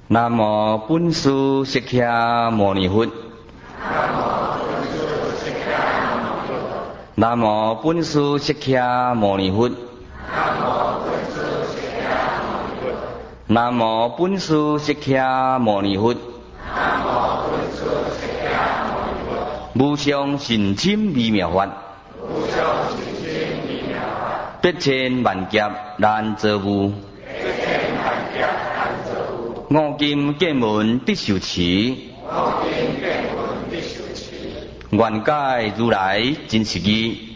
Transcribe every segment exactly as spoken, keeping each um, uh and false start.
南无本师释迦牟尼佛。南无本师释迦牟尼佛。南无本师释迦牟尼佛。无上甚深微妙法，百千万劫难遭遇。五金见闻必受持，愿解如来真实义。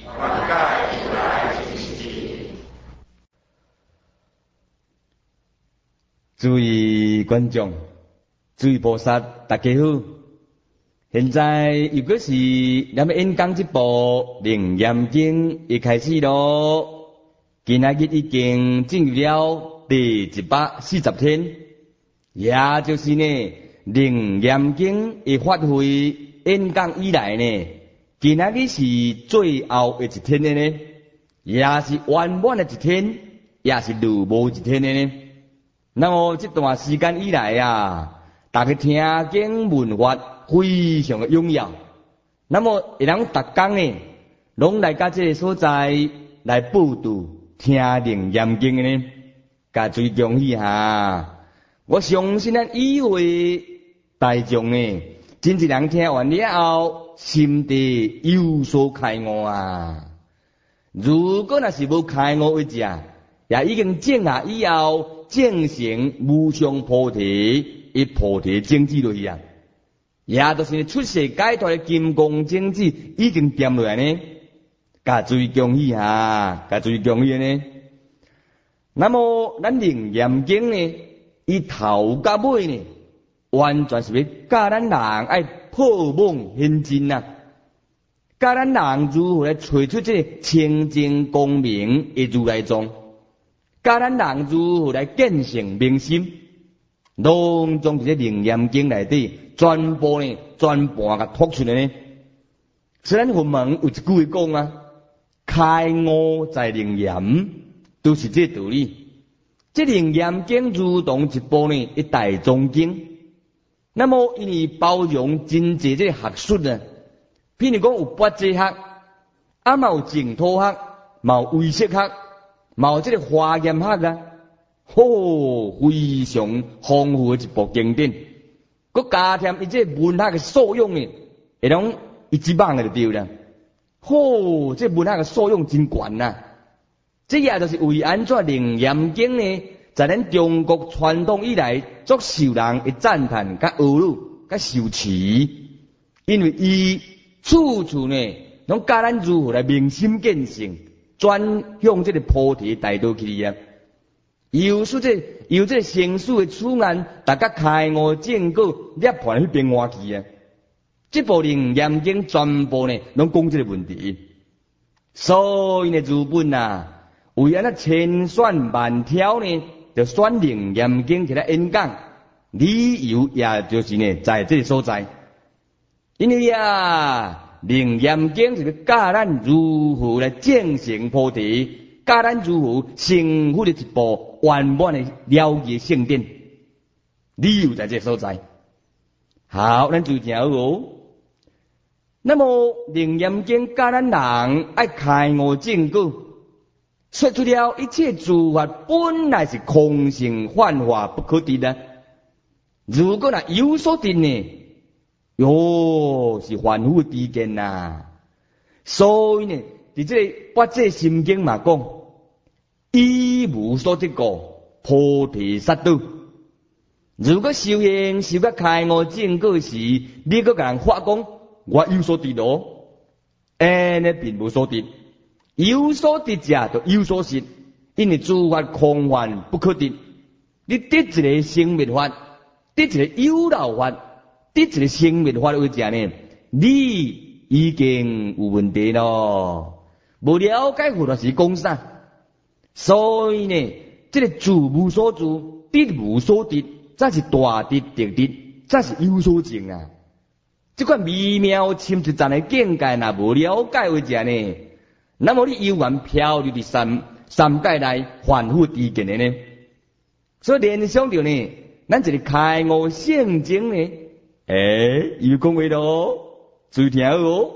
诸位观众，诸位菩萨，大家好。现在如果是咱们演讲这部《楞严经》一开始咯，今仔日已经进入了第一百四十天，也就是呢《楞严经》一发挥演讲以来呢，今仔日是最后的一天的呢，也是圆满的一天，也是如无一天的呢。那么这段时间以来啊，大家听经闻法非常的踊跃，那么会人逐工呢，拢来到这个所在来报道听楞严经的呢，甲最恭喜哈！我相信咱以为大众呢，真侪人听完了后，心地有所开悟啊。如果若是无开悟一只，也已经证下以后，证成无上菩提，一菩提种子落去啊。也就是出世解脱的金刚种子已经掂落来呢，甲最恭喜哈，甲最恭喜呢。那么咱楞严经呢，伊头甲尾呢，完全是要教咱人爱破妄现真啊，教咱人如何来找出这个清净光明的如来藏，教咱人如何来见性明心，拢从这楞严经内底。全部呢，全盘甲托出来呢。虽然佛门有一句话讲啊，开悟在楞严，都是这道理。这楞严经如同一部呢一大宗经，那么因为包容真济这学术啊，譬如讲有八字学，啊嘛有净土学，嘛有唯识学，嘛有这个华严学啊，吼、哦，非常丰富的一部经典。佮加添伊这文学的素养呢，会拢一级棒的就对了。吼，这文学的素养真悬呐！这也就是为安怎楞严经呢，在咱中国传统以来，足受人的赞叹、甲学语、甲受持，因为伊处处呢，拢教咱如何来明心见性，转向这个菩提大道去啊。有说这有这成熟的处案，大家开悟正果，涅槃去变换去啊！这部楞严经全部呢，拢讲这个问题。所以呢，日本啊，为安那千选万挑呢，就选楞严经起来演讲，理由也就是呢，在这个所在。因为啊，楞严经是要教咱如何来证成菩提。教咱如何成佛的一部圆满的了解圣典，理由在这所在。好，咱就听好哦。那么楞严经教咱人爱开悟正果，说出了一切诸法本来是空性幻化不可得的。如果若有所得呢，哟是凡夫之见呐。所以呢，伫这个八戒心经嘛讲，一无所得故，菩提萨埵。如果修行修到开悟正果时，你搁甲人发讲，我有所得咯，安尼并无所得。有所得者就有所失，因为诸法空幻不可得。你得一个生灭法，得一个有漏法，得一个生灭法为者呢，你已经有问题咯。无了解佛就是讲啥，所以呢，这个住无所住，得无所得，才是大得特得，才是有所证啊！这款微妙深一层的境界，若无了解为者呢，那么你犹原漂流伫三三界内凡夫之见的呢。所以联想到呢， 咱一个开悟圣经呢，诶，有讲话咯，注意听哦。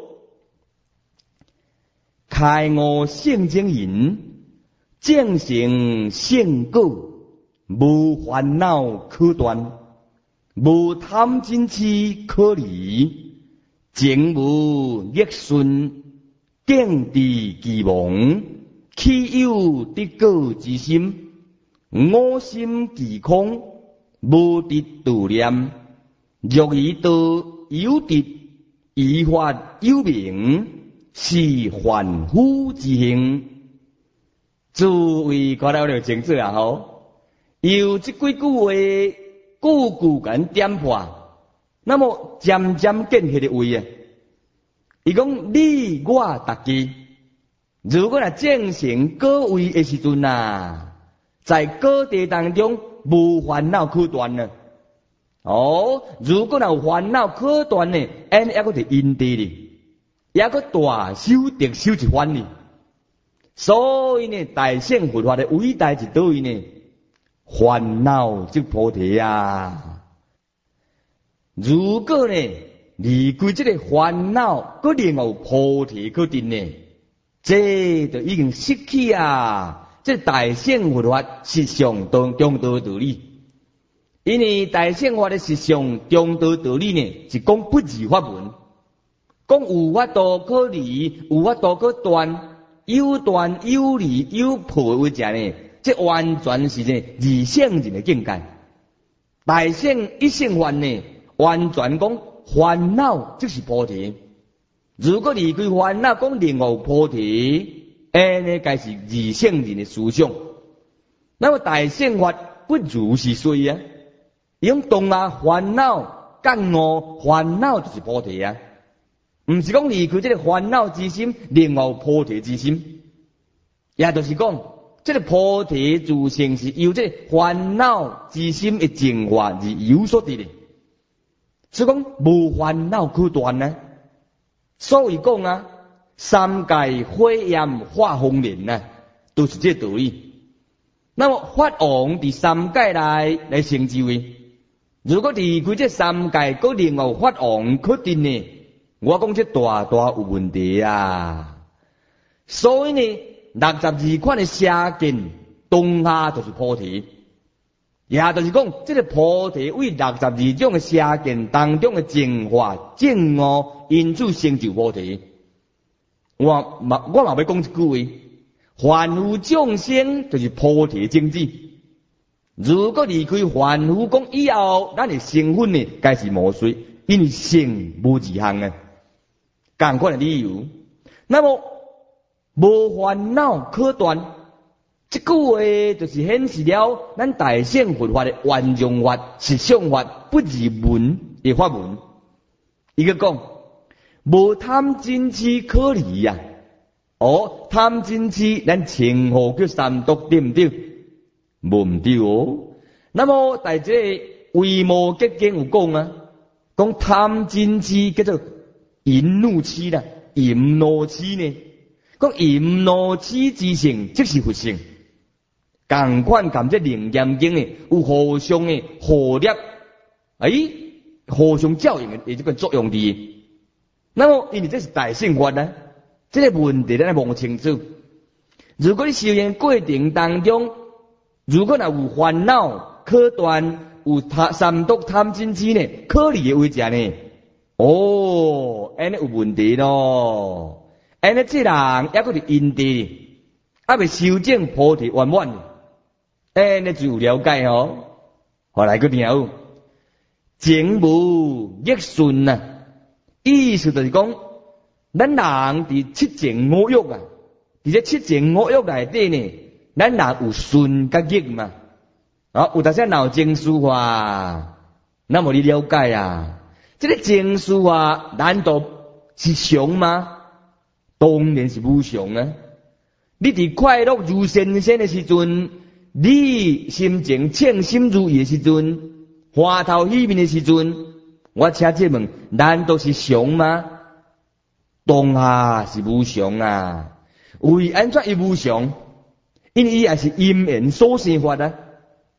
开悟圣经言，正成圣果，无烦恼可断，无贪嗔痴可离，情无逆顺，敬地kỳ亡，岂有得果之心？我心既空，无得度念。若以道有德，依法有明，是凡夫之行。诸位看到了清楚啊吼，有这几句话，句句敢点破，那么渐渐见起的位啊。伊讲你我大家，如果若正成果位的时阵啊，在果地当中无烦恼可断呢。哦，如果若有烦恼可断呢，安还阁是因地哩，还阁大修特修一番哩。所以呢，大乘佛法的伟大是倒位呢？烦恼即菩提啊！如果呢离开这个烦恼，佮另外有菩提可得呢，这就已经失去啊！这大乘佛法实相当中道道理，因为大乘法的实相中道道理呢，是讲不二法门，讲有法度可离，有法度可断。有断有离有破为者呢，这完全是呢二圣人的境界。大乘一乘法呢，完全讲烦恼就是菩提。如果离开烦恼，讲另外菩提，安尼该是二圣人的思想。那么大乘法不如是说啊，用动啊烦恼感悟，烦恼就是菩提啊。唔是讲离开这个烦恼之心，另外菩提之心，也就是讲，这个菩提自性是由这烦恼之心的净化而有所得的。所以讲无烦恼可断呢。所以讲啊，三界火焰化风莲啊，都是这道理。那么法王伫三界内来成就的，如果离开这三界，佮另外法王可得呢？我讲这大大有问题啊！所以呢，六十二款的邪见，当下就是菩提，也就是讲，这个菩提为六十二种的邪见当中的净化、净悟，因此成就菩提。我嘛，我嘛要讲一句话：凡夫众生就是菩提种子。如果离开凡夫讲以后，咱的身份呢，该是无衰，因为性无二项啊。同款的理由，那么无烦恼可断，这句话就是显示了咱大乘佛法的圆融法、实相法不二门的法门。伊个讲无贪嗔痴可离呀、啊，哦，贪嗔痴咱称呼叫三毒，对唔对？无唔对哦。那么在这维摩诘经有讲啊，讲贪嗔痴叫做淫怒痴啦，淫怒痴呢？讲淫怒痴之性，即是佛性。同款含这楞严经呢，有互相的互摄，哎，互相照应的这个作用的。那么，因为这是大乘法呢，这个问题咱要摸清楚。如果你修行过程当中，如果若有烦恼可断，有贪三毒贪嗔痴呢，可离的为者呢？哦，安尼有问题咯。安尼这人还佫是因地，还未修正菩提圆满，安尼就有了解哦。后来佫听，情无逆顺啊，意思就是讲，咱人伫七情五欲啊，伫这七情五欲内底呢，咱人有顺甲逆嘛。啊，有当时脑经书化，那么你了解啊？这个情绪啊，难道是常吗？当然是无常啊！你伫快乐如神仙的时阵，你心情称心如意的时阵，花头喜面的时阵，我请这问，难道是常吗？当下是无常啊！为安怎伊无常？因为伊也是因缘所生法啊！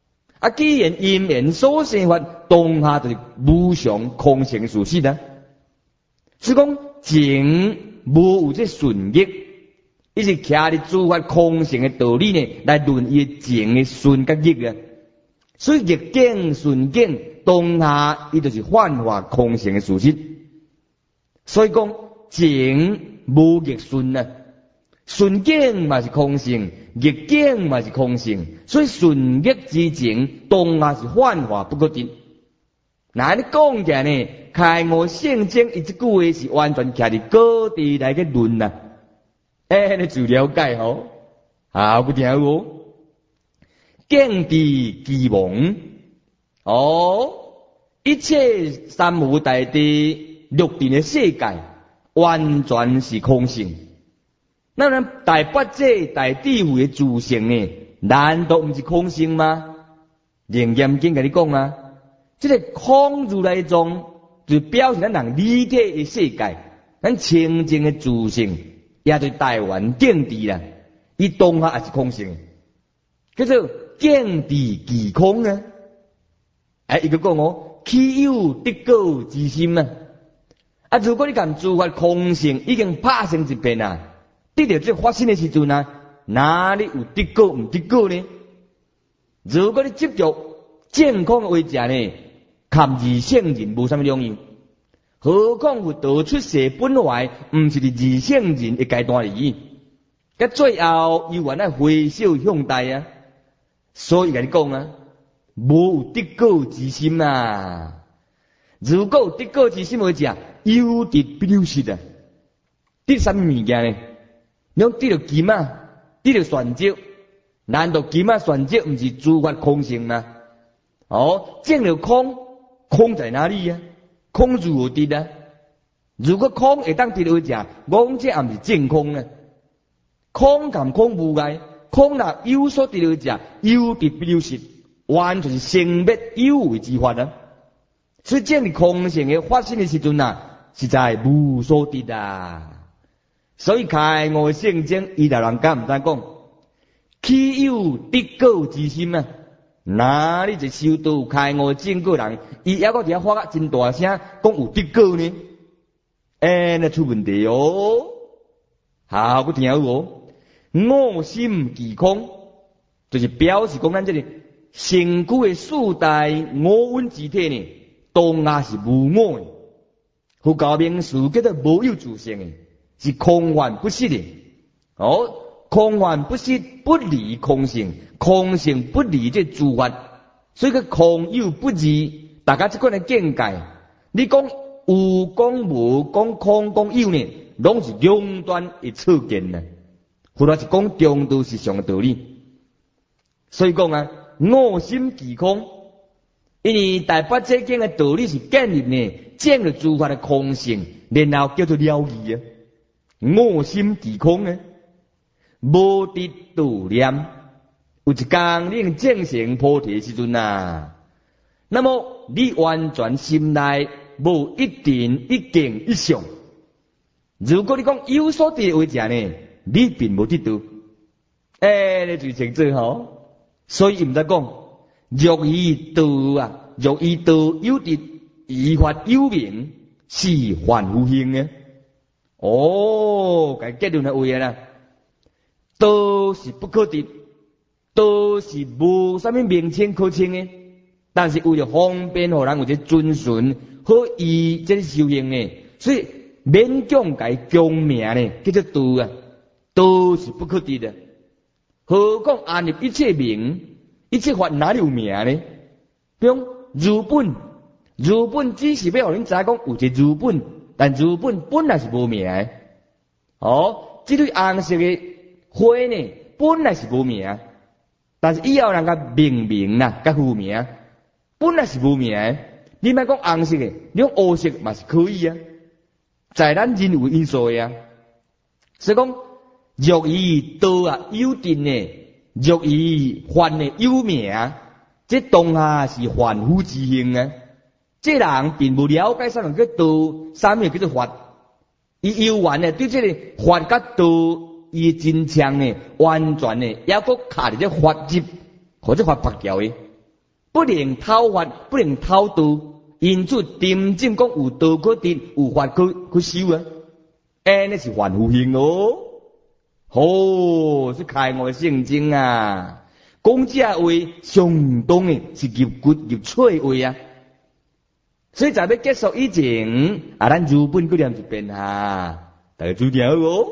啊，既然因缘所生法，当下就是无常空性事实啊。所以讲情无有这顺逆，伊是徛伫诸法空性的道理呢，来论伊情的顺甲逆啊。所以逆境顺境当下，伊就是幻化空性的事实。所以讲情无逆顺啊。顺境嘛是空性，逆境嘛是空性，所以顺逆之情当下是幻化不可得。那你讲起来呢，开悟圣经伊这句话是完全徛伫各地来个论啊，哎，你就了解吼，好不听哦。境地既亡，哦，一切三无大地六尘的世界，完全是空性。那咱大八戒、大智慧的自性呢？难道不是空性吗？楞严经跟你讲啊，这个空如来藏就表示咱人理体的世界，咱清净的自性，也对台湾境地啦，伊当下也是空性，叫做境地既空啊。哎，伊个讲哦，岂有得果之心啊？啊，如果你讲诸法空性已经拍成一片啊。得到这发生的时阵啊，哪里有得果唔得果呢？如果你执着健康的为食呢，堪二圣人无啥物两样。何况有道出世本来唔是伫二圣人的阶段里，甲最后又原来回首向大啊。所以甲你讲啊，无有得果之心啊。如果有得果之心为食，有得必有失啊。得啥物物件呢？你讲得到金啊，得到玄石，难道金啊玄石唔是诸法空性吗？哦，证了空，空在哪里啊？空如何得啊？如果空会当得到讲，讲这也唔是正空啊。空同空无碍，空若有所得到讲，有得必有失，完全是生灭有为之法啊。所以这样空性嘅发生的时阵啊，实在无所得啊。所以开悟圣经，伊大人敢唔知讲，岂有得果之心啊？哪里就修道开悟正果人，伊还阁伫遐发啊真大声，讲有得果呢？哎，那出问题哦！好，我听有哦，我心既空，就是表示讲咱这个身躯的四大五蕴之体呢，当下是无我的，佛教名词叫做无有自性的。是空幻不实的，哦，空幻不实，不离空性，空性不离这诸法，所以个空有不二，大家即款的见解，你讲有讲无，讲空讲有呢，拢是两端的错见呢。或者是讲中道实相的道理，所以讲啊，我心既空，因为大八戒经的道理是建立呢，证了诸法的空性，然后叫做了义啊。我心既空呢，无得度念，有一天你证成菩提时阵啊，那么你完全心内无一定一境一相。如果你讲有所得为者呢，你并无得度，哎，你就清楚吼。所以毋知讲，若以道啊，若以道有得，以法有名，是凡夫性啊。哦，该结论的话啦，道是不可得，道是无啥物名称可称的，但是为了方便互人有这遵循好依这修行呢，所以勉强改强名呢，叫做道啊。道是不可得的，何况安立一切名，一切法哪里有名呢？比如如本，如本只是要互恁知讲有一个如本。但如本本来是无名的，哦，这对红色的花呢，本来是无名，但是以后人家命名啦，甲负名，本来是无名的。你莫讲红色的，你讲黑色嘛是可以啊，在咱人为因素的啊。所以讲，若以道啊有定呢，若以法呢有名，这当下是凡夫之性啊。这人并不了解啥物叫道，啥物叫做法。伊有完呢，对这个法甲道，伊真强呢，完全呢，也搁卡伫这法执或者法白条的。 不能讨法，不能讨道，因此真正讲有道可得，有法可可修啊。安尼是凡夫行哦。哦，是开悟的圣经啊！讲这话相当的是入骨入髓话啊！所以在要结束以前，啊，咱如本搁念一遍哈，大家注意好哦。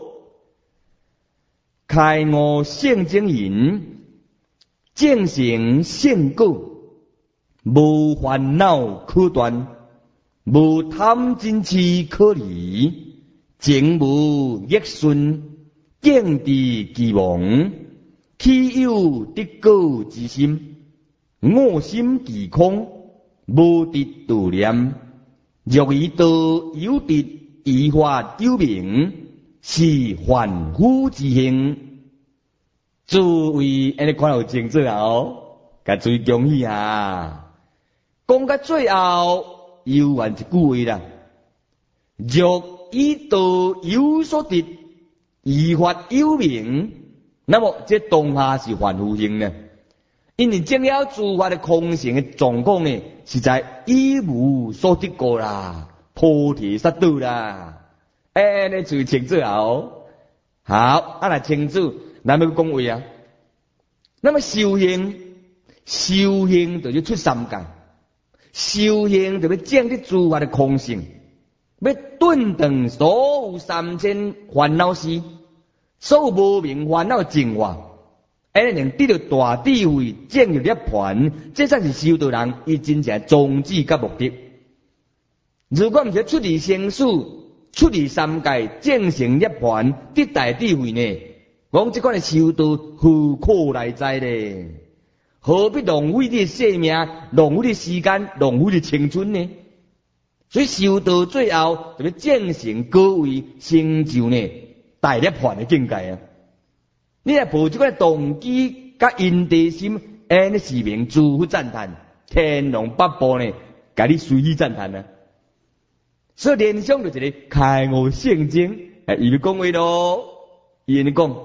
开悟圣经言，正成圣果，无烦恼可断，无贪嗔痴可离，情无逆顺。见地kỳ亡，岂有得果之心？我心kỳ空，无得度念。若以道有得，以法有明，是凡夫之行。诸位，安尼看有清楚哦，甲注意恭喜啊！讲到最后，又还一句话啦：若以道有所得。以法有明，那么这当下是凡夫行呢？因为证了诸法的空性的状况呢，是在一无所得过啦，菩提萨埵啦。哎，你注意清楚哦。好，啊来清楚，咱要讲话啊。那么修行，修行就要出三界，修行就要证得诸法的空性。要顿断所有三千烦恼事，所有无明烦恼净化，安尼能得到大智慧，证入涅槃，这才是修道人伊真正宗旨甲目的。如果毋是出离生死、出离三界、证成涅槃、得大智慧呢？讲这款的修道何苦来哉呢？何必浪费你的生命、浪费你的时间、浪费你的青春呢？所以修道最后就要证成果位，成就呢大涅槃的境界啊！你若抱这个动机甲因地心，安尼是名诸佛赞叹，天龙八部呢，甲你随意赞叹啊！所以联想就是一个开悟圣经，哎，伊就讲话咯，伊安尼讲，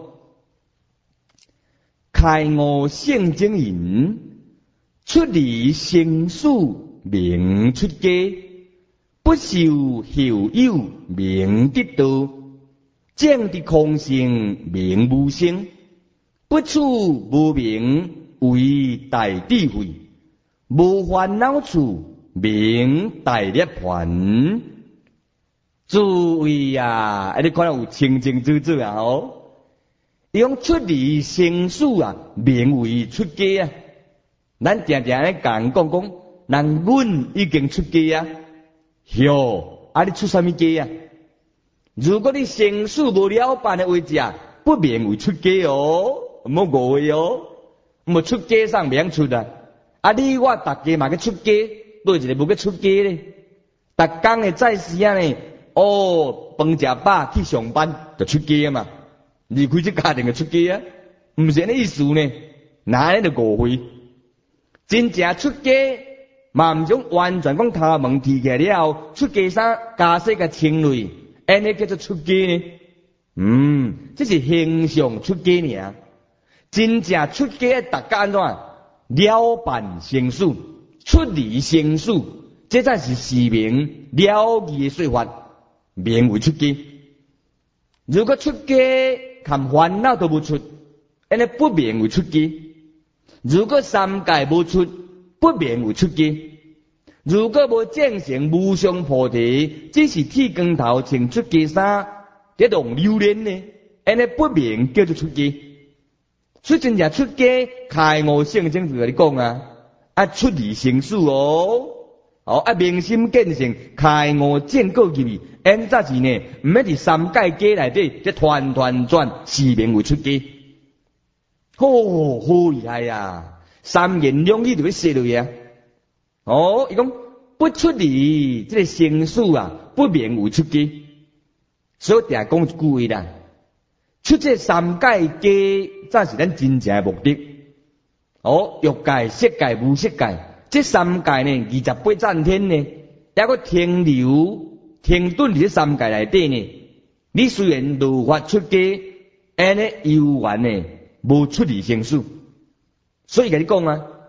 开悟圣经言，出离生死名出家。不受后有名得道，证得空性名无生，不处无明为大智慧，无烦恼处名大涅槃。诸位啊，你看到有清清楚楚啊哦，伊讲出离生死啊，名为出家啊。咱常常咧讲讲讲，人阮已经出家啊。哟，啊！你出什么家啊？如果你生死无了办的位置啊，不免为出家哦，唔好误会哦。唔出家上免出啊！啊，你我大家嘛去出家，对一个无去出家咧。逐工的在时啊呢，哦，饭食饱去上班就出家嘛，离开这家庭就出家啊，唔是安尼意思呢？哪安尼就误会？真正出家。嘛毋种完全讲他门提起来了，出家衫加洗个清类，安尼叫做出家呢？嗯，这是形象出家尔。真正出家，大家安怎了办生死，出离生死，这才是示明了义的说法，名为出家。如果出家含烦恼都无出，安尼不名为出家。如果三界无出，不免为出家，如果无证成无上菩提，只是剃光头穿出家衫，在弄榴莲呢，安尼不免叫做出家。所以真正出家开悟圣经就跟你讲啊，啊出离生死哦，哦啊明心见性，开悟证果入去，安则是呢，唔免伫三界界内底，这团团转，是名为出家。哦，好厉害呀！三言两语就要写落去啊！哦，伊讲不出离，这个生死啊，不免为出家。所以定讲一句话啦，出这三界界，才是咱真正的目的。哦，欲界、色界、无色界，这三界呢，二十八赞天呢，也个停留、停顿伫这三界内底呢。你虽然无法出家，安尼悠然呢，无出离生死。所以甲你讲啊，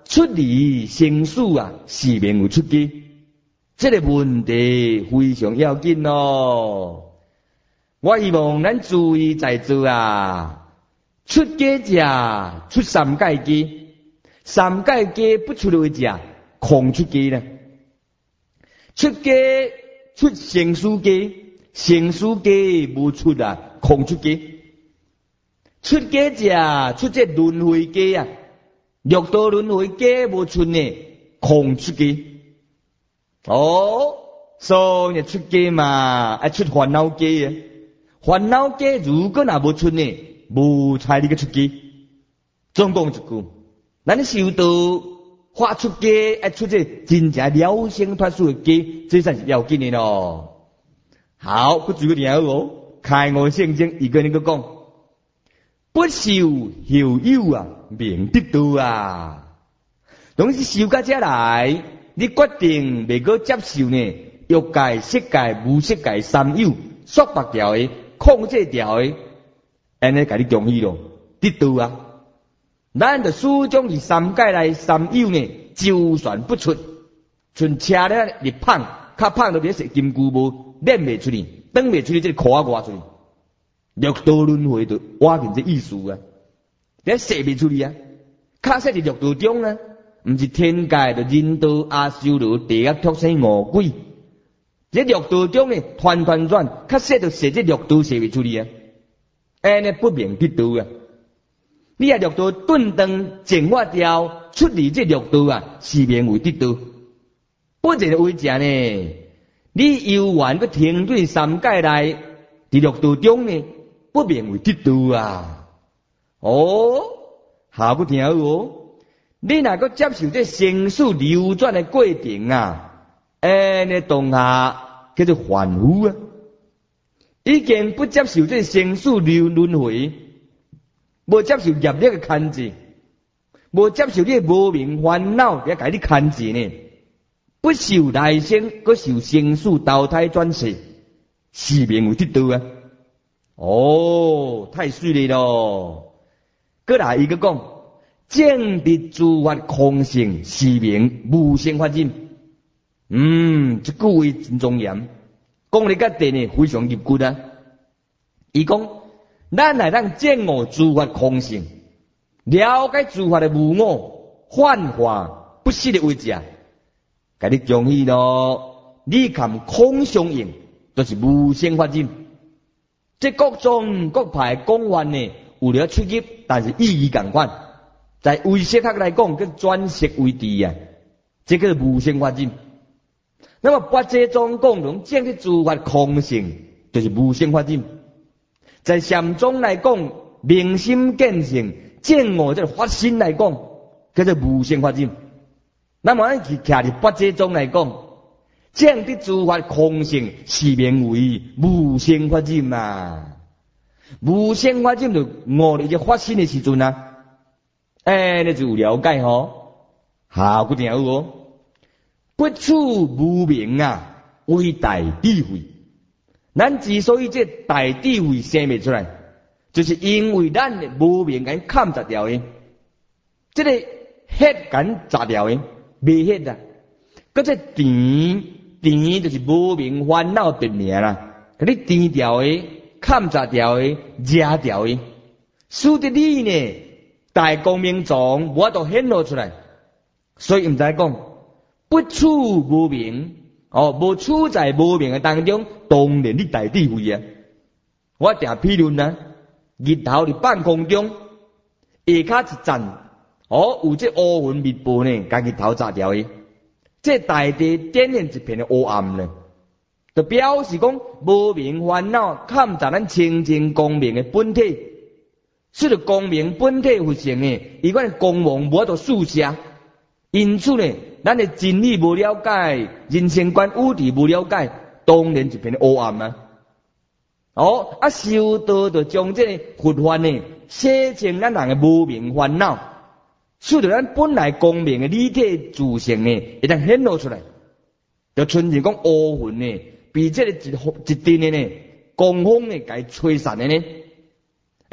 出离生死啊，是免有出家。这个问题非常要紧哦。我希望咱注意在座啊，出家者出三界家，三界家不出来者空出家呢。出家出生死家，生死家无出啊，空出家。出家者出这轮回家啊，六道轮回家无出呢，空出家。哦，所以出家嘛，爱出烦恼家啊。烦恼家如果若无出呢，无才你个出家。总讲一句，咱修道发出家，爱出这真正了生脱死的家，这才是要紧的咯。好，我举个例哦，开悟圣经一个人个讲，不修后有啊，明得道啊。拢是修到这来，你决定未过接受呢？欲界、色界、无色界三有，说白条的。控制条的，安尼甲你恭喜咯，得道啊！咱就始终是三界内三有呢，周旋不出，像车咧入胖，较胖都别说金箍无练袂出去，转袂出去，这裤仔外出去，六道轮回就挖紧这意思啊！你射袂出去啊！较说是六道中啊，毋是天界就人道、阿修罗、地狱、畜生、恶鬼。这六道中呢，团团转，较说就射这六道射袂出去啊！安尼不明得道啊！你啊六道顿顿净化掉，出离这六道啊，是免为得道。不然为啥呢？你游玩个停对三界内，伫六道中呢，不免为得道啊！哦，下不听哦，你若个接受这生死流转的过程啊！安尼当下叫做凡夫啊，已经不接受这生死流轮回，无接受业力的牵制，无接受你无明烦恼也甲你牵制呢，不受来生，佮受生死投胎转世，是免有得道啊！哦，太水利咯！佮来伊个讲，正得诸法空性，是免无生法忍。嗯，这句话真庄严，讲你个地呢非常入骨啊。伊讲，咱来当证悟诸法空性，了解诸法的无我、幻化、不实的位置啊。甲你恭喜咯，你含空相应，就是无生法忍。这各种各派讲法呢，有了出入，但是意义共款。在唯识学来讲，叫转识为谛啊，这个无生法忍。那么八戒中讲拢证的诸法空性，就是无生法忍。在禅宗来讲，明心见性，证悟这法身来讲，叫做无生法忍。那么咱去徛伫八戒中来讲，证的诸法空性，是名为无生法忍嘛。无生法忍就悟了这法身的时阵啊，哎，你就有了解吼。好，固定有哦。不处无明啊，为大智慧。咱之所以这大智慧生未出来，就是因为咱的无明给砍砸掉的，这个血给砸掉的，未血啊。搁这甜甜就是无明烦恼别名啦，给你甜掉的、砍砸掉的、惹掉的，使得你呢大光明状无法度显露出来，所以唔知讲。不处无明，哦，无处在无明的当中，当然你大智慧啊！我定批论啊，日头伫半空中，下骹一站，哦，有这乌云密布呢，甲日头炸掉的，这大地点燃一片的黑暗呢，就表示讲无明烦恼砍在咱清净光明的本体，使得光明本体复成呢，伊款光芒无法度速射，因此呢。咱的真理无了解，人生观有理无了解，当然一片黑暗啊！哦，啊修道就将这个佛法呢，洗净咱人的无明烦恼，使得咱本来光明的理体自性呢，会当显露出来。就纯是讲乌云呢，比这个一一阵的呢，光风呢，甲伊吹散的呢。诶，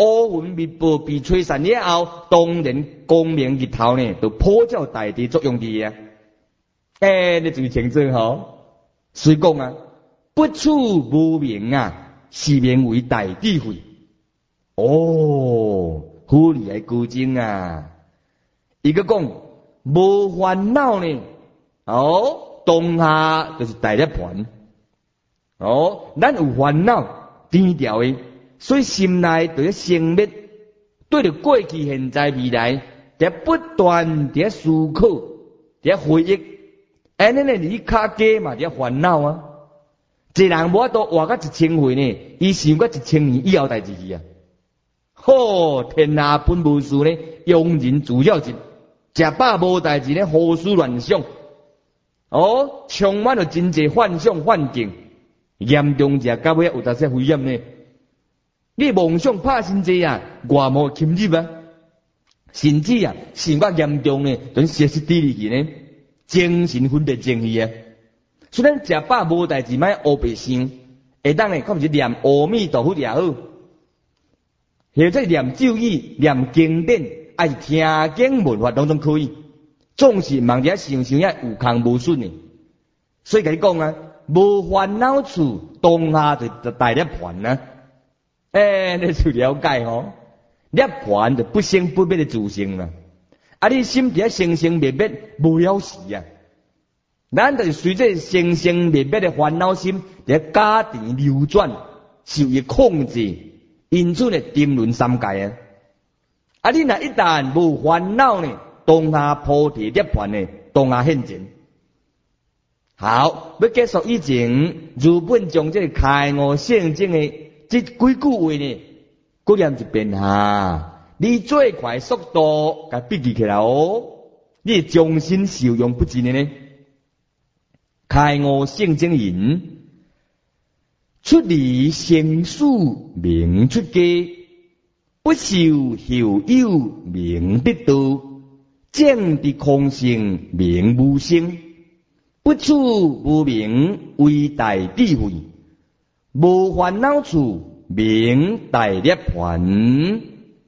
乌云密布被吹散了后，当然光明日头呢，就普照大地作用伫啊。诶、欸，你注意清楚吼。所以讲啊，不处无明啊，是名为大智慧。哦，好厉害古经啊！伊个讲无烦恼呢，哦，当下就是大涅槃。哦，咱有烦恼低调的，所以心内就要生灭，对着过去、现在、未来，在不断在思考，在回忆。安尼呢，你卡家嘛，在烦恼啊。一人无法度活到一千岁呢，伊想到一千年以后代志去啊。好，天下本无事呢，庸人自扰之。食饱无代志呢，胡思乱想。哦，充满了真济幻想幻境。严重者到尾有达些危险呢。你梦想拍心济啊，外毛侵入啊，甚至啊，想较严重呢，就歇斯底里去呢，精神分裂症去啊。虽然食饱无代志，莫黑白想，会当呢，可毋是念阿弥陀佛也好，或者念咒语、念经典，还是听经闻法当中可以，总是忙者想想也有空无顺呢。所以甲你讲啊。无烦恼处，当下就大涅槃啊！诶、欸，你就了解吼，涅槃就不生不灭的自性啦。啊，你心底生生灭灭无了时啊！咱就是随着生生灭灭的烦恼心在家庭流转，受伊控制，因此呢，沉沦三界啊！啊，你若一旦无烦恼呢，当下菩提涅槃呢，当下现前。好，要结束以前，日本将这个开悟圣经的这几句话呢，搁念一遍哈。你最快速度，甲笔记起来哦。你终身受用不尽的呢。开悟圣经言：出离生死名出家，不受后有名得道，证得空性名无生。不处无明为大智慧，无烦恼处名大涅槃。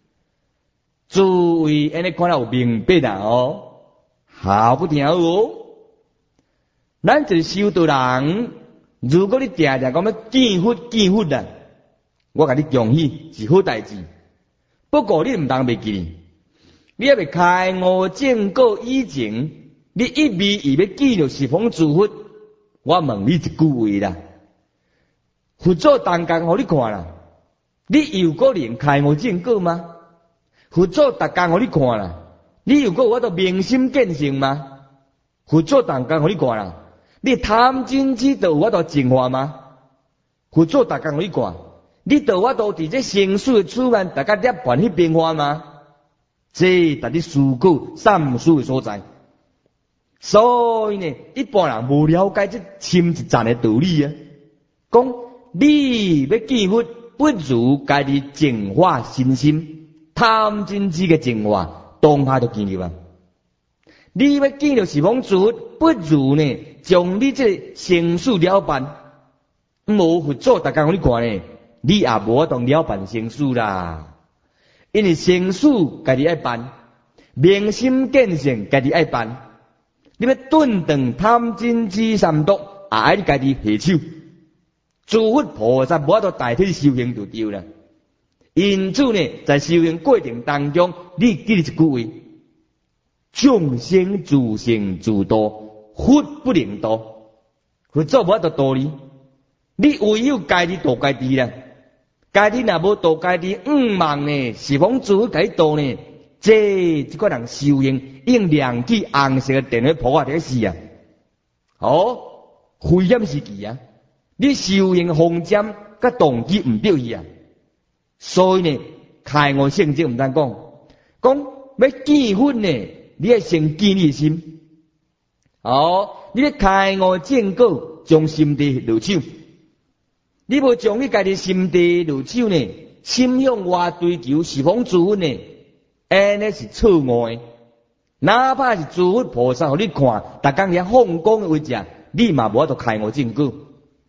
诸位安尼看了有明白啦哦，好不听哦。咱就是修道人，如果你定定讲要见佛见佛啦，我甲你恭喜是好代志。不过你唔当袂记，你要未开悟正果以前。你一味以要见到十方诸佛，我问你一句话啦：佛祖当工互你看啦，你有可能开悟正果吗？佛祖逐工互你看啦，你有可有法度明心见性吗？佛祖当工互你看啦，你贪嗔痴都有法度净化吗？佛祖逐工互你看，你都有法度伫这生死的处境，大家涅槃去变化吗？这值得思考三思的所在。所以呢，一般人无了解这深一层的道理啊。讲你要见佛，不如家己净化身心，贪嗔痴嘅净化，当下就见入啊。你要见到十方诸佛，不如呢，将你这生死了办。无佛祖逐工互你看呢，你也无法度了办生死啦。因为生死家己爱办，明心见性家己爱办。你要顿顿贪嗔痴三毒，也爱你家己下手。诸佛菩萨无法度代替修行就对了。因此呢，在修行过程当中，你记住一句话：众生自性自度，佛不能度。佛祖无法度度你，你唯有家己度家己啦。家己若无度家己，唔忙呢，十方诸佛家己度呢。这这个人修行用亮起红色的电去破坏这个事啊！哦，危险时期啊！你修行方针甲动机唔对去啊！所以呢，开悟圣经唔单讲，讲要见佛呢，你要先见你的心。哦，你要开悟正果，将心地入手。你无将你家己心地入手呢，心向外追求十方诸佛呢？安尼是错误的，哪怕是诸佛菩萨互你看，逐工遐放光的为者，你嘛无法度开悟正果。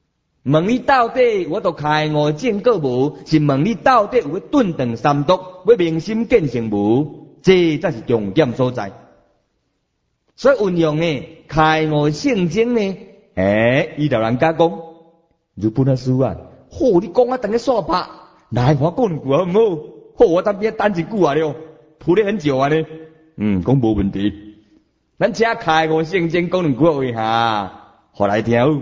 问你到底我都开悟证过无？是问你到底有要顿顿三毒，要明心见性无？这才是重点所在。所以运用呢，开悟圣经呢，诶，伊老人家讲，如本阿师啊，好，你讲啊，等个煞拍，来我讲两句好唔好？好，我当边等一句啊了，铺了很久啊呢。嗯，讲无问题。咱只开悟圣经讲两句话下，互来听。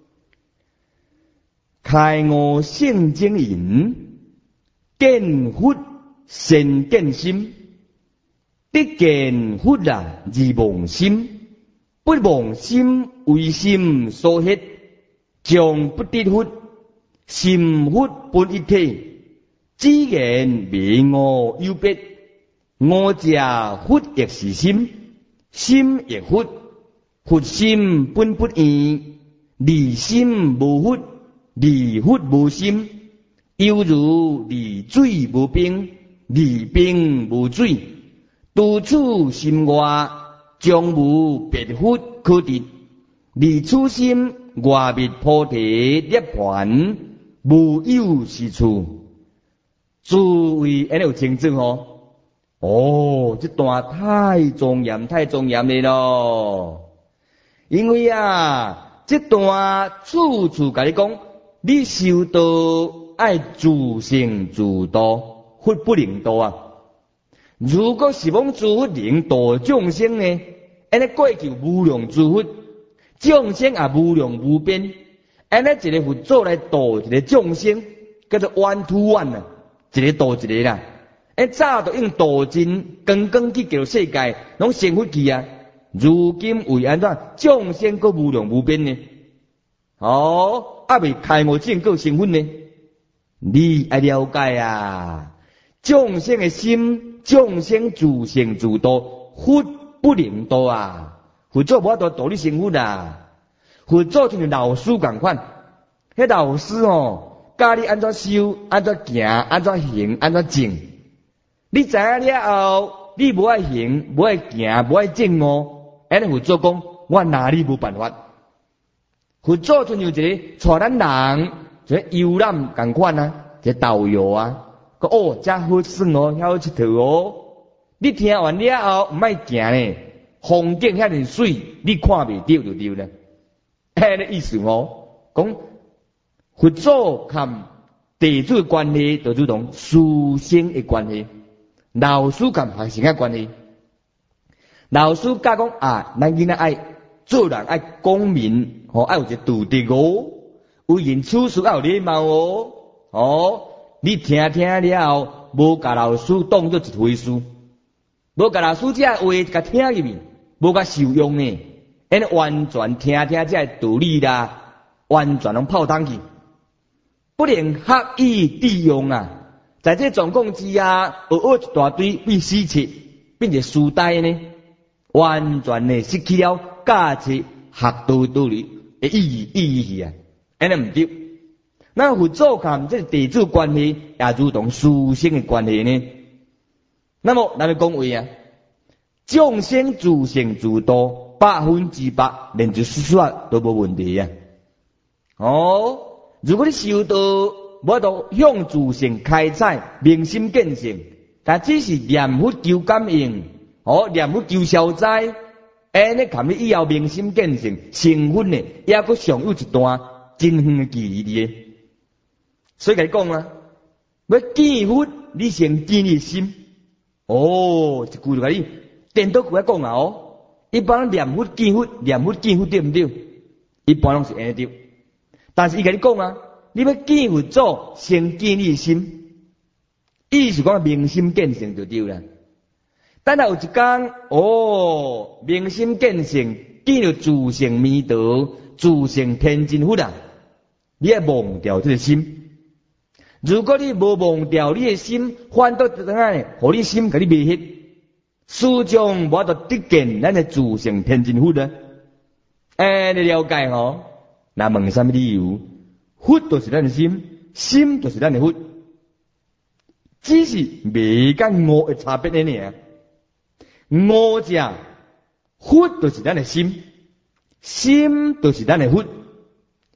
开悟圣经言：见佛先见心，得见佛啊而忘心，不忘心为心所ฮ็，将不得佛，心佛本一体，只言未我有别。我者佛亦是心，心亦佛，佛心本不异，离心无佛。离佛无心，犹如离水无冰，离冰无水。独处心外，将无别佛可得。离此心，外灭菩提涅槃，无有是处。诸位安尼有清楚哦？哦，这段太庄严，太庄严了咯。因为啊，这段处处甲你讲。你修道爱自性自度，佛不能度啊！如果是讲自佛能度众生呢？安尼过去无量自佛，众生也无量无边。安尼一个佛祖来度一个众生，叫做 one to one 啊，一个度一个啦。安早都用度尽，刚刚去叫世界，拢成佛去啊！如今为安怎众生个无量无边呢？哦，还未开悟证够成佛呢？你爱了解啊！众生的心，众生自性自度，佛不能度啊！佛祖无法度度你成佛啊！佛祖就像老师共款，迄老师哦，教你安怎修，安怎行，安怎行，安怎证。你知影了后，你无爱行，无爱行，无爱证哦。安尼佛祖讲，我拿你无办法。佛祖就像一个带咱人，一个游览共款啊，一个导游啊。讲哦，遮好耍哦，遐好佚佗哦。你听完了后，唔爱行呢，风景遐尼水，你看袂到就对了。安尼意思哦，讲佛祖含弟子关系，就如同师生的关系，老师含学生的关系。老师教讲啊，咱囡仔爱做人爱公民，哦，爱有一个道德哦，为人处事爱有礼貌哦。哦，你听听了后，无甲老师当作一回事，无甲老师这话甲听入去，无甲受用呢，安尼完全听听这道理啦，完全拢泡汤去，不能合意利用啊！在这状况之下，学学一大堆必死切，并且书呆呢，完全呢失去了价值学道道理的意义意义啊！安尼唔对。那佛祖含这弟子关系，也如同师生的关系呢。那么咱们讲话啊，众生自性自度，百分之百连就说说都无问题啊。哦，如果你修道，无到向自性开采，明心见性，但只是念佛求感应，哦，念佛求消灾，安尼含你以后明心见性，成佛呢，也阁尚有一段真远的距离的。所以甲你讲啊，要见佛，你先见你心。哦，一句就甲你颠倒过来讲啊！哦，一般念佛见佛，念佛见佛对唔对？一般拢是安尼对。但是伊甲你讲啊，你要见佛祖，先见你心，意思讲明心见性就对啦。等下有一天，哦，明心见性，见到自性弥陀，自性天真佛啊，你要忘掉这个心。如果你无忘掉你的心，反倒怎样？互你心甲你迷失，始终无法度得见咱的自性天真佛啊！哎，你了解吼？那问什么理由？佛就是咱的心，心就是咱的佛，只是未甲悟的差别呢尔。悟者，佛就是咱的心，心就是咱的佛。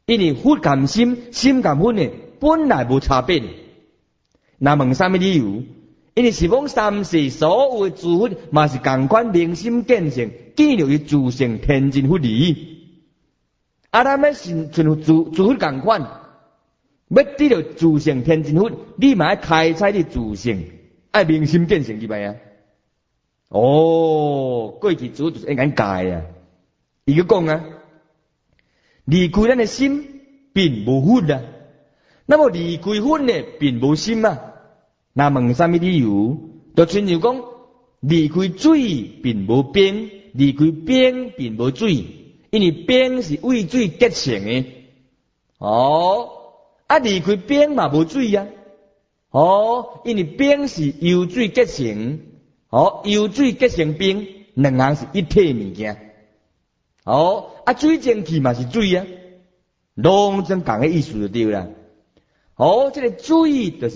因为佛含心，心含佛呢，本来无差别。那问什么理由？因为是讲三世所有的诸佛，嘛是同款明心见性，见到伊自性天真佛理。啊，咱要信像诸诸佛同款，要得到自性天真佛，你嘛要开采你自性，爱明心见性，明白啊？哦，过去诸就是应该改啊。伊个讲啊，离开咱的心，并无佛啊。那么离开佛呢，并无心啊。那问什么理由？就亲像讲，离开水并无冰，离开冰并无水，因为冰是为水结成的。哦，啊，离开冰嘛无水啊。哦，因为冰是由水结成，哦，由水结成冰，两项是一体的物件。哦，啊，水蒸气嘛是水啊，拢总共个意思就对啦。哦，这个水就是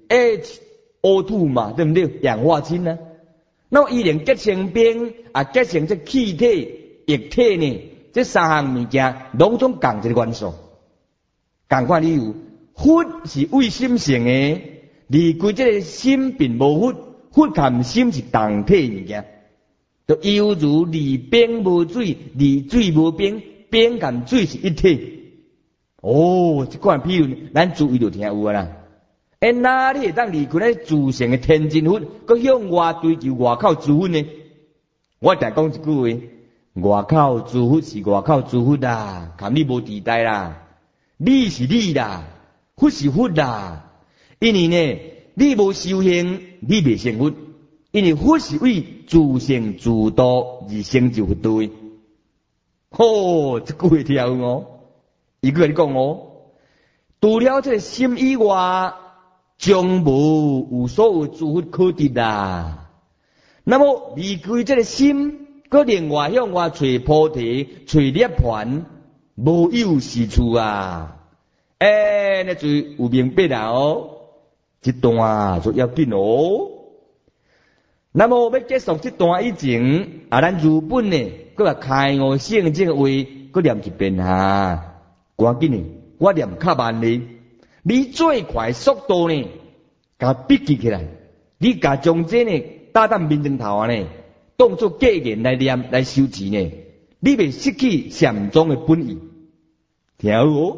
H O 二 嘛，对不对？氧化氢啊，那么伊连结成冰啊，结成这气体、液体呢，这三项物件拢总共一个元素。共款理由，佛是为心性的，离开这个心并无佛，佛含心是同体物件。就犹如离冰无水，离水无冰，冰含水是一体。哦，这款譬如咱注意就听有啊啦。哎，哪里会当离开咱自性的天真佛，佮向外追求外口诸佛呢？我定讲一句话：外口诸佛是外口诸佛啦，含你无地带啦。你是你啦，佛是佛啦。因为呢，你无修行，你未成佛。因为佛是为自性自度而成就佛道。吼，这句话听有哦。伊个讲哦，除了这个心以外，将无有所有诸佛可得啦。那么离开这个心，佮另外向外找菩提、找涅槃，无有是处啊。哎，那就有明白啦哦。这段就要紧哦。那么要结束这段以前，啊，咱日本呢，佮个开悟圣这个话，佮念一遍哈。赶紧呢，我念较慢哩。你最快速度呢，甲笔记起来。你甲将这呢，搭档面前头啊呢，当作格言来念来修持呢，你袂失去禅宗的本意。听有哦，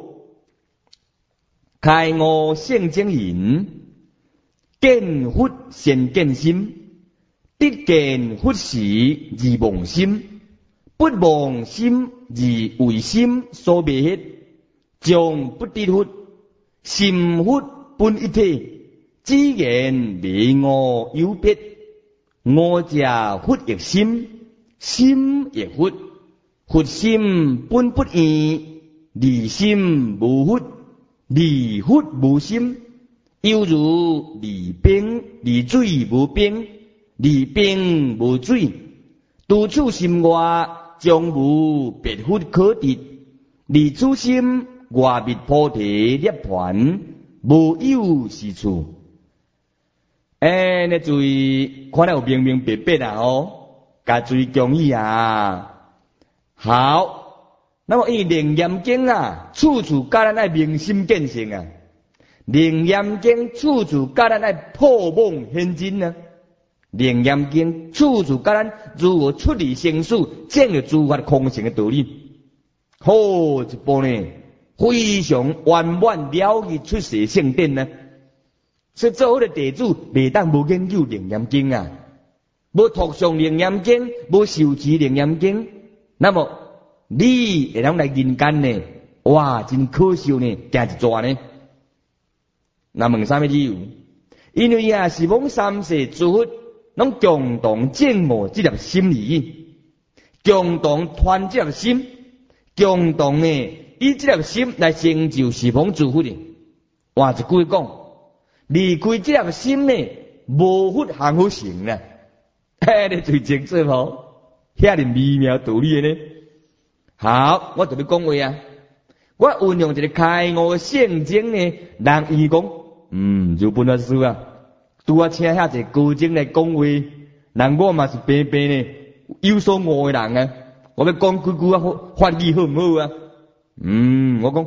开悟圣经言，见佛先见心，得见佛时而忘心，不忘心而为心所灭hết，将不得佛，心佛本一体，只言迷我有别。我者佛亦心，心亦佛，佛心本不异，离心无佛，离佛无心，犹如离冰，离水无冰，离冰无水，独处心外，将无别佛可得。离此心，外灭菩提涅槃，无有是处。哎，你注意，看来有明明白白啦哦，甲注意讲义啊。好，那么伊楞严经啊，处处教咱爱明心见性啊。楞严经处处教咱爱破梦现真啊。楞严经处处教咱如何出离生死，证入诸法空性的道理。好一部呢，非常圆满了义出世圣典呢。所以做好的弟子，袂当无研究楞严经啊，无读诵楞严经，无受持楞严经，那么你会当来人间呢？哇，真可惜呢，行一逝呢。那问啥物理由？因为啊，是讲三世诸佛拢共同证悟这粒心理，共同团这粒心，共同呢以这粒心来成就十方诸佛的。哇，一句讲。离开这粒心呢，无佛行好成啦。嘿，你最清楚无？遐尼微妙道理呢？好，我同你讲话啊。我运用一个开悟的圣经呢，人伊讲，嗯，日本老师啊，拄啊请遐一个高僧来讲话，人我嘛是白白呢，有所悟的人啊。我要讲几句啊，法语好唔好啊？嗯，我讲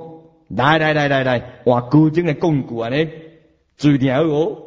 来来来来来，换古经来讲句安尼，注意听好哦。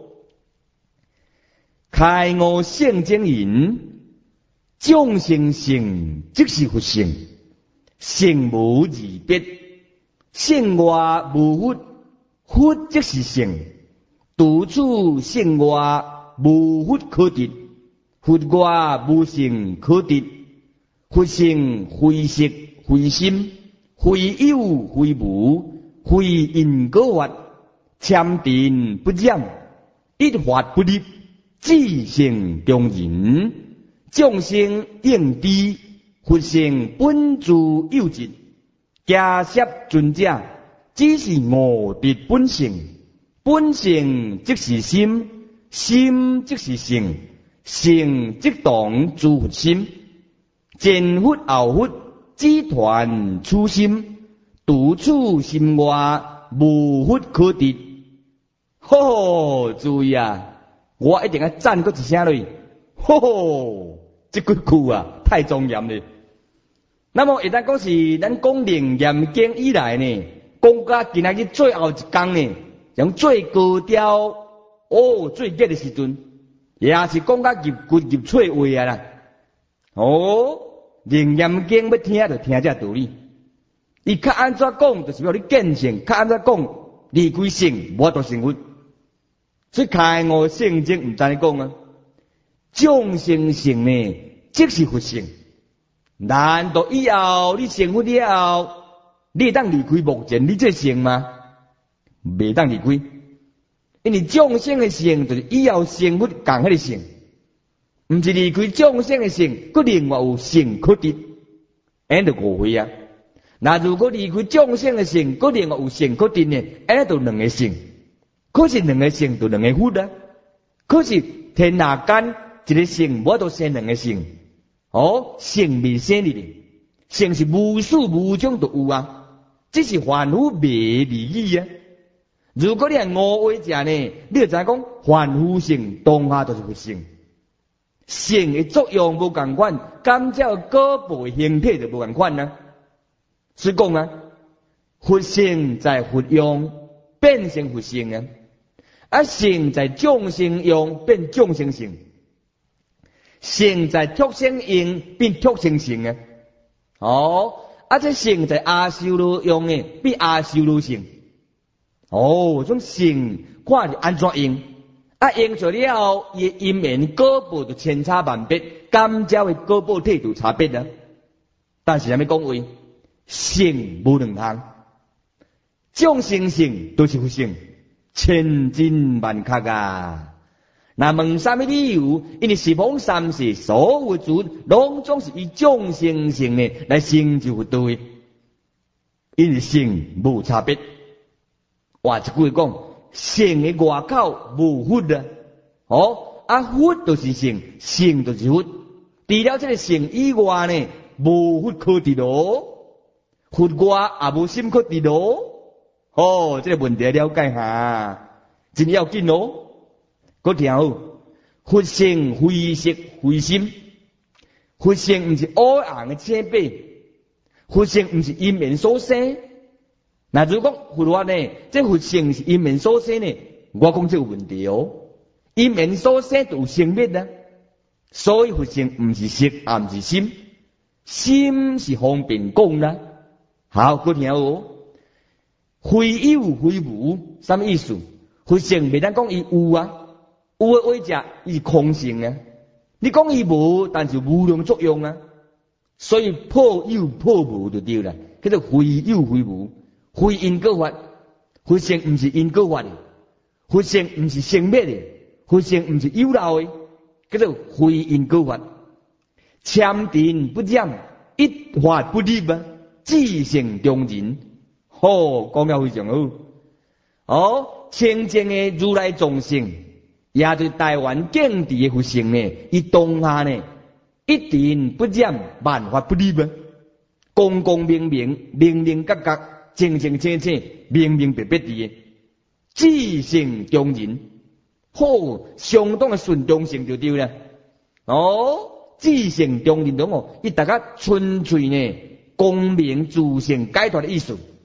开悟圣经言，众生性即是佛性，性无二别，性外无佛，佛即是性，独处性外无佛可得，佛外无性可得，佛性非色非心，非有非无，非因果法，参定不染，一法不立，自性中人。众生应知，佛性本自有质，假设尊者只是悟得本性，本性即是心，心即是性，性即当诸佛心，前佛后佛，只团初心，独处心外，无佛可得。吼，注意啊！我一定要赞过一声嘞！吼吼，这句句啊，太庄严了。那么，一旦讲是咱讲楞严经以来呢，讲到今仔日最后一讲呢，用最高调哦，最热的时阵，也是讲到入骨入髓位啊啦。哦，楞严经要听就听这道理。伊较安怎讲，就是要你见性；较安怎讲，离开性，无度成佛。所以开悟圣经唔单讲啊，众生性呢，即是佛性。难道以后你成佛了后，你会当离开目前你这性吗？未当离开，因为众生的性就是以后成佛共迄个性，唔是离开众生的性，佮另外有性可得，安就误会啊。那如果离开众生的性，佮另外有性可得呢，安就两个性。可是两个性就两个佛啊，可是天下间一个性无都生两个性，哦，性未生哩，性是无数无种都有啊，只是凡夫未理意啊。如果你系误会者呢，你就知讲凡夫性当下就是佛性，性的作用无共款，感召果报的形体就无共款啊。所以讲啊，佛性在佛用变成佛性啊。啊，性在众生用变众生性，性在畜生用变畜生性啊！哦，啊，这性在阿修罗用的变阿修罗性。哦，种性看是安怎用？啊，用做了后，伊因缘果报就千差万别，感召的果报体就差别啊。但是啥物讲话？性无两项，众生性都是佛性。千真万确啊！那问什么理由？因为十方三世所有主，拢总是以众生性呢来成就佛道的，因为性无差别。话一句讲，性的外口无佛啊！哦，啊佛就是性，性就是佛。除了这个性以外呢，无佛可得咯，佛外也无心可得咯。哦，这个问题了解下，真要紧哦。搁听好，佛性非色非心，佛性唔是乌红的青白，佛性唔是因缘所生。那如果讲佛法呢，这佛性是因缘所生呢，我讲这有问题哦。因缘所生就有生灭啊，所以佛性唔是色，也唔是心，心是方便讲啦。好，搁听好哦。非有非无，什么意思？佛性未当讲伊有啊，有的话者伊是空性啊。你讲伊无，但是无量作用啊。所以破有破无就对了，叫做非有非无，非因果法。佛性唔是因果法的，佛性唔是生灭的，佛性唔是有漏的，叫做非因果法。参定不染，一法不立啊，自性中人。哦，讲了非常好。哦，清净的如来众生，也对台湾敬地的佛性呢，伊当下呢，一定不染，万法不立啊，公公明明，明明格格，清清清清，明明白白的，自性中人。好，相当的顺中性就对了。哦，自性中人懂哦，伊大家纯粹呢，光明自性解脱的意思。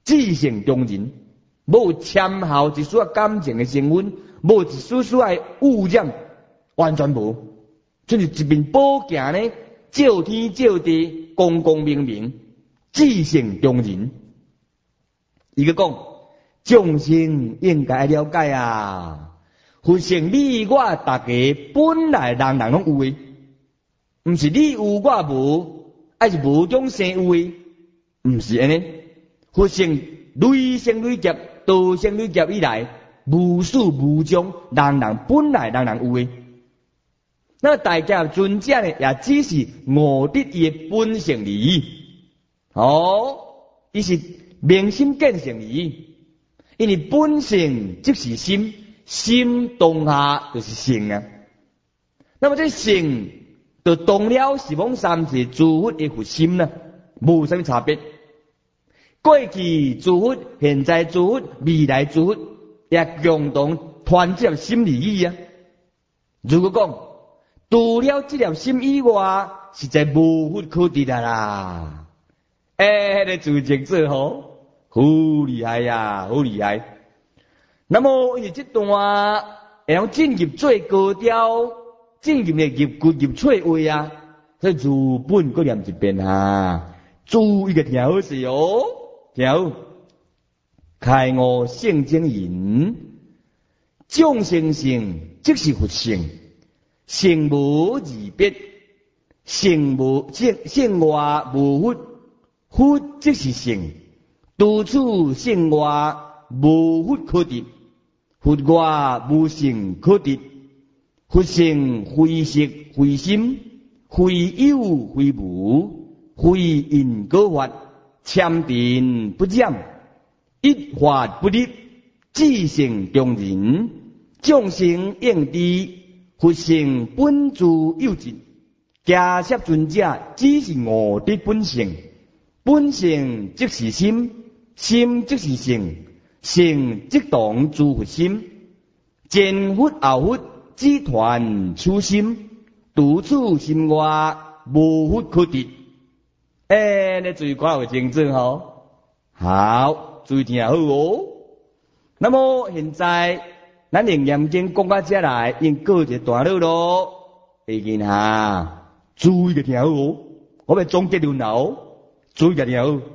至诚中人，无掺效一丝感情的成分，无一丝丝的污染，完全无。就是一面宝镜呢，照天照地，光光明明，至诚中人。伊个讲，众生应该了解啊，佛性你我大家本来人人拢有诶，毋是你有我无，还是无种生有诶，毋是安尼。佛性累生累劫，道生累劫以来，无数无种，人人本来人人有诶。那大家尊者呢，也只是悟得伊的本性而已。哦，伊是明心见性而已。因为本性即是心，心当下就是性啊。那么这性，就当了是往三世诸佛的佛心呢，无什么差别。过去诸佛、现在诸佛、未来诸佛，也共同团结心而已啊。如果讲，除了这粒心以外，实在无法可得的啦。哎，那主席做好，好厉害呀，好厉害。那么因为这段会用进入最高调，进入的入骨入脆位啊，所以如本个念一遍啊，注意个听好势哦，听好。开悟圣经言，众生性即是佛性。性无二别，性无性性外无佛，佛即是性。独处性外无佛可得，佛外无性可得。佛性非色非心，非有非无，非因果法，참定不染，一法不立，至诚中人，众生应知。佛性本自有尽，迦摄尊者只是悟的本性，本性即是心，心即是性，性即当诸佛心，前佛后佛只传初心，独处心外无佛可得。哎，你注意看有清楚吼，好，注意听好哦。那么现在。咱楞严经讲到这来，应告一个段落咯。已经哈，注意个听好哦，我要总结论哦，注意个听好。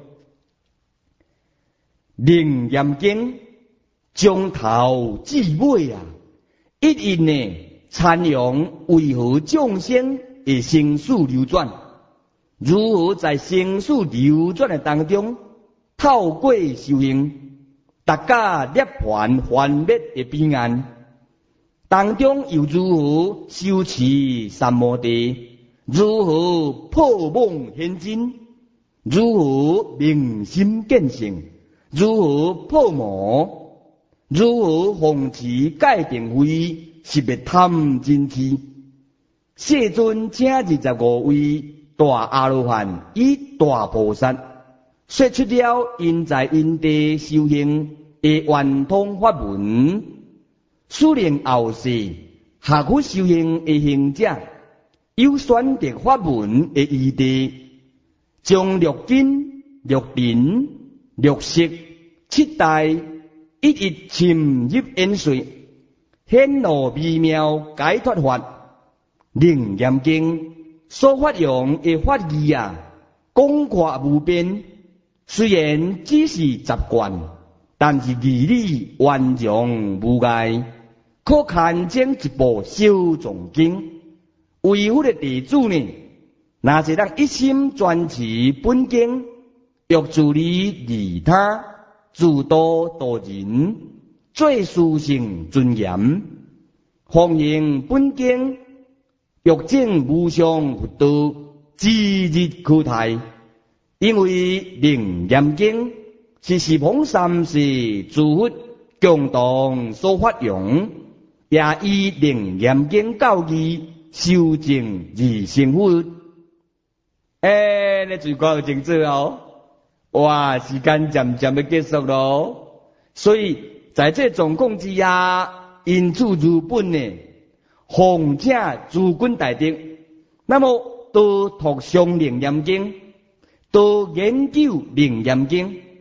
楞严经从头至尾啊，一一呢参详为何众生的生死流转，如何在生死流转的当中透过修行。大家涅槃幻灭的彼岸，当中又如何修持三摩地？如何破梦现真？如何明心见性？如何破魔？如何防持戒定慧？是别贪嗔痴？世尊请二十五位大阿罗汉与大菩萨。说出了因在因地修行的圆通法门，使令后世下去修行的行者有选择法门的依地，将六根、六尘、六识、七大一一深入研髓，显露微妙解脱法。楞严经所发扬的法义啊，广阔无边。虽然只是习惯，但是义理完容无碍，可堪称一部小藏经。为佛的弟子呢，若是咱一心专持本经，欲自利利他，自度度人，最殊胜尊严，奉行本经，欲证无上佛道，指日可待。因为楞严经是十方三世诸佛共同所发扬，也以楞严经教义修正而成佛。诶，你最讲清楚哦！哇，时间渐渐要结束咯，所以在这总共之下，因此如本呢，奉请诸君大德，那么都读上楞严经。多研究楞严经，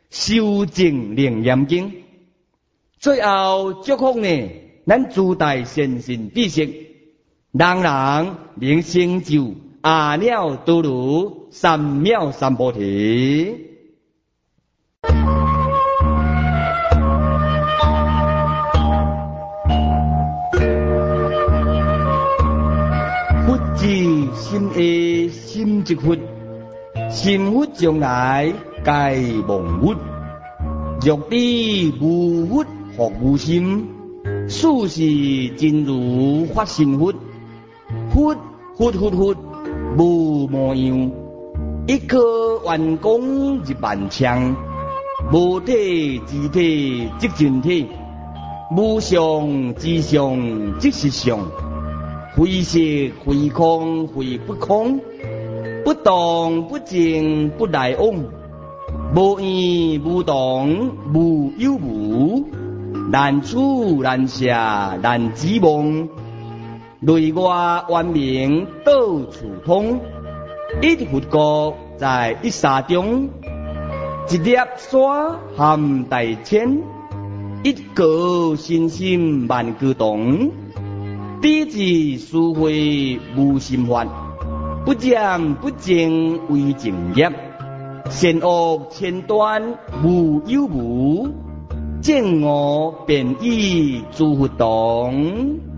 修正楞严经。最后祝福呢，咱诸大先贤知识，人人能成就阿耨多罗三藐三菩提。佛智心爱心即佛，心佛将来皆忘佛。若你无佛学无心，殊是真如法身佛。佛佛佛佛无模样，一颗圆光入万象。无体之体即真体，无相之相即实相。非色非空非不空，不动不静不来往，无缘无动无有无，难处难舍难指望。内外圆明到处通，一佛国在一沙中，一粒沙含大千，一个心心万个动。彼之殊会无心法，不染不净为净业，善恶千端无有无，正我便以诸佛同。